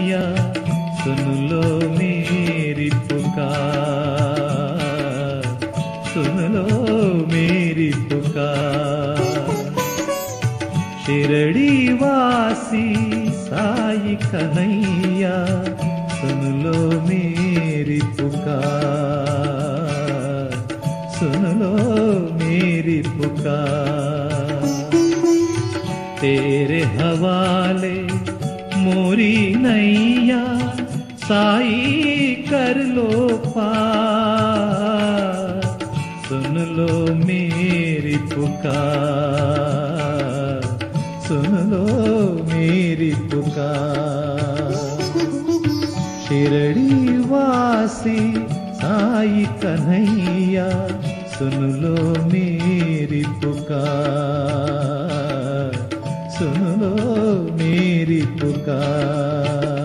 कन्हैया सुन लो मेरी पुकार, सुन लो मेरी पुकार। शिरडी वासी साई कन्हैया सुन लो मेरी पुकार, सुन लो मेरी पुकार। तेरे हवाले मोरी नैया साई कर लो पार, सुन लो मेरी पुकार, सुन लो मेरी पुकार। शिरडी वासी साई कन्हैया सुन लो मेरी पुकार, सुन लो मेरी पुकार।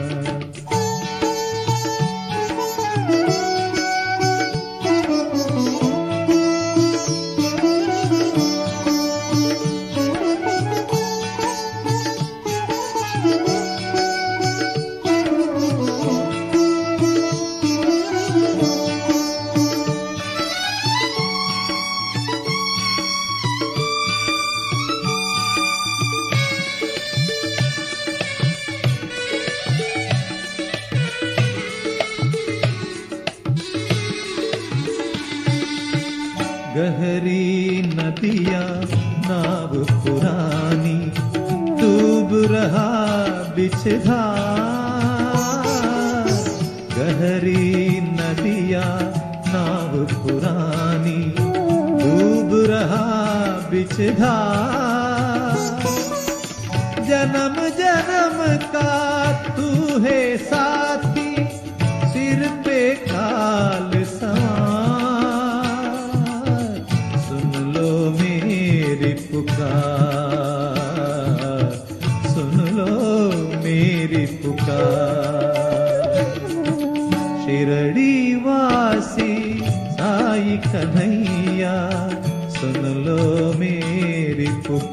गहरी नदिया नाव पुरानी डूब रहा बिछधार। गहरी नदिया नाव पुरानी डूब रहा बिछधार। जन्म जन्म का तू है साथी, सिर पे काल पुकार, सुन लो मेरी पुकार। शिरडी वासी साई कन्हैया सुन लो मेरी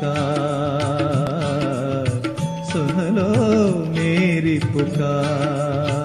पुकार, सुन लो मेरी पुकार।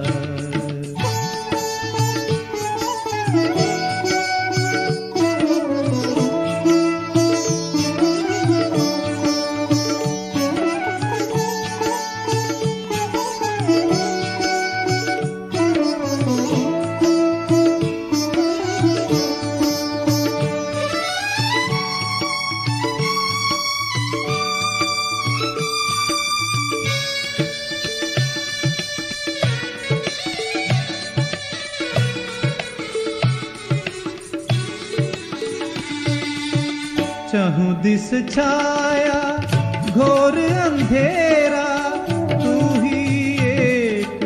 चहुं दिस छाया घोर अंधेरा, तू ही एक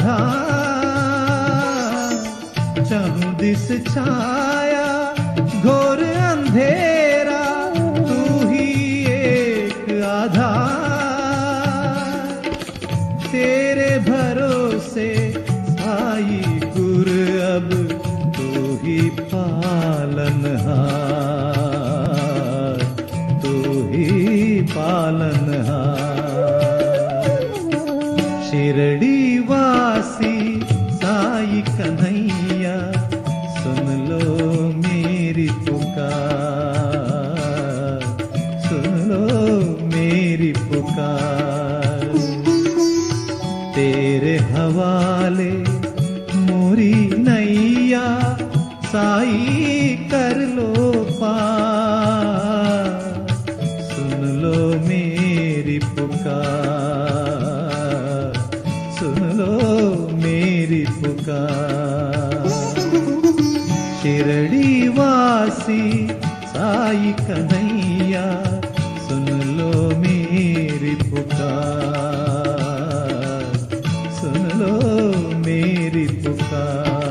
आधार। चहुं दिस छाया घोर अंधेरा, तू ही एक आधार। तेरे भरोसे साई गुर अब तू ही पालनहार, पालनहार। शिरडी वासी साई कन्हैया सुन लो मेरी पुकार, सुन लो मेरी पुकार। तेरे हवाले मोरी नैया साई कर लो पार, सुन लो मेरी पुकार, सुन लो मेरी पुकार। शिरडी वासी साई कन्हैया सुन लो मेरी पुकार, सुन लो मेरी पुकार।